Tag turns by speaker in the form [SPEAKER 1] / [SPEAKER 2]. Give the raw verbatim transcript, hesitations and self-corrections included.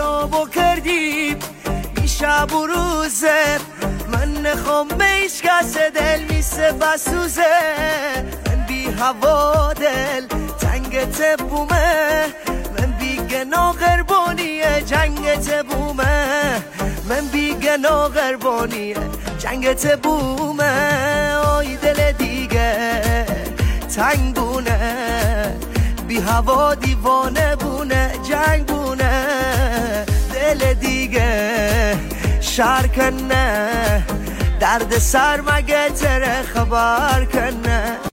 [SPEAKER 1] خرابو کردیم این شب و روزه من نخوام به هیچ کس دل میسه بسوزه من بی هوا دل تنگت بومه من بی گناه قربانیه جنگت بومه من بی گناه قربانیه جنگت بومه آی دل دیگه تنگ بونه بی هوا دیوانه بونه جنگ بونه دل دیگه شهر کنه درد سر مگه تره خبر کنه